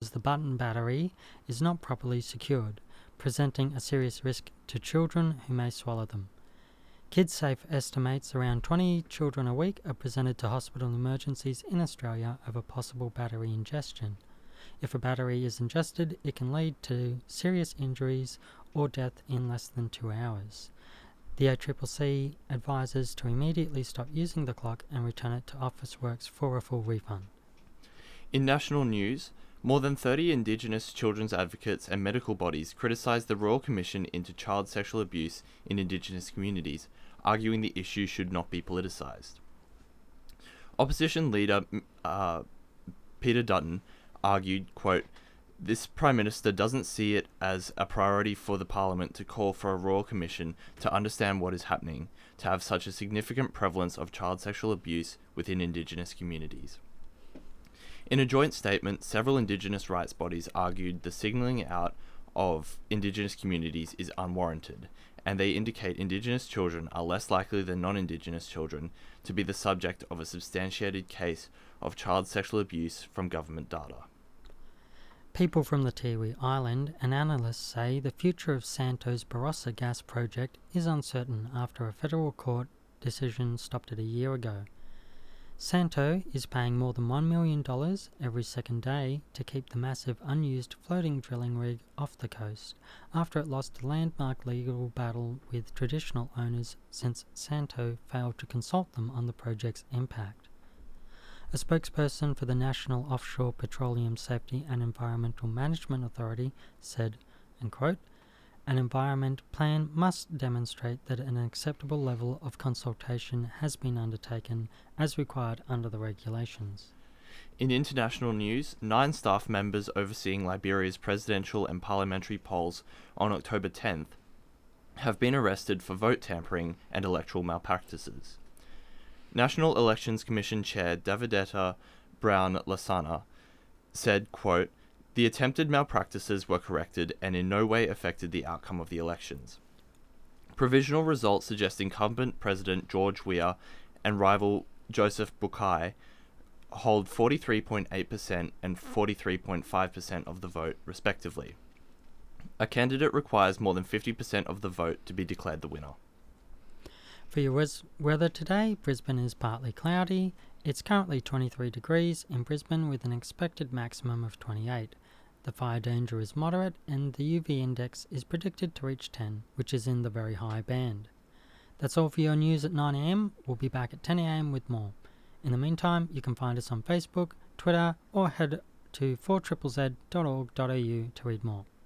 as the button battery is not properly secured, presenting a serious risk to children who may swallow them. KidSafe estimates around 20 children a week are presented to hospital emergencies in Australia over possible battery ingestion. If a battery is ingested, it can lead to serious injuries or death in less than 2 hours. The ACCC advises to immediately stop using the clock and return it to Officeworks for a full refund. In national news, more than 30 Indigenous children's advocates and medical bodies criticised the Royal Commission into Child Sexual Abuse in Indigenous communities, arguing the issue should not be politicised. Opposition leader Peter Dutton argued, quote, "This Prime Minister doesn't see it as a priority for the Parliament to call for a Royal Commission to understand what is happening, to have such a significant prevalence of child sexual abuse within Indigenous communities." In a joint statement, several Indigenous rights bodies argued the signalling out of Indigenous communities is unwarranted, and they indicate Indigenous children are less likely than non-Indigenous children to be the subject of a substantiated case of child sexual abuse from government data. People from the Tiwi Island and analysts say the future of Santo's Barossa gas project is uncertain after a federal court decision stopped it a year ago. Santo is paying more than $1 million every second day to keep the massive unused floating drilling rig off the coast after it lost a landmark legal battle with traditional owners since Santo failed to consult them on the project's impact. A spokesperson for the National Offshore Petroleum Safety and Environmental Management Authority said, and quote, "An environment plan must demonstrate that an acceptable level of consultation has been undertaken as required under the regulations." In international news, 9 staff members overseeing Liberia's presidential and parliamentary polls on October 10th have been arrested for vote tampering and electoral malpractices. National Elections Commission Chair Davidetta Brown-Lasana said, quote, "The attempted malpractices were corrected and in no way affected the outcome of the elections. Provisional results suggest incumbent President George Weah and rival Joseph Boakai hold 43.8% and 43.5% of the vote, respectively. A candidate requires more than 50% of the vote to be declared the winner." For your weather today, Brisbane is partly cloudy. It's currently 23 degrees in Brisbane with an expected maximum of 28. The fire danger is moderate and the UV index is predicted to reach 10, which is in the very high band. That's all for your news at 9 a.m. We'll be back at 10 a.m. with more. In the meantime, you can find us on Facebook, Twitter, or head to 4ZZZ.org.au to read more.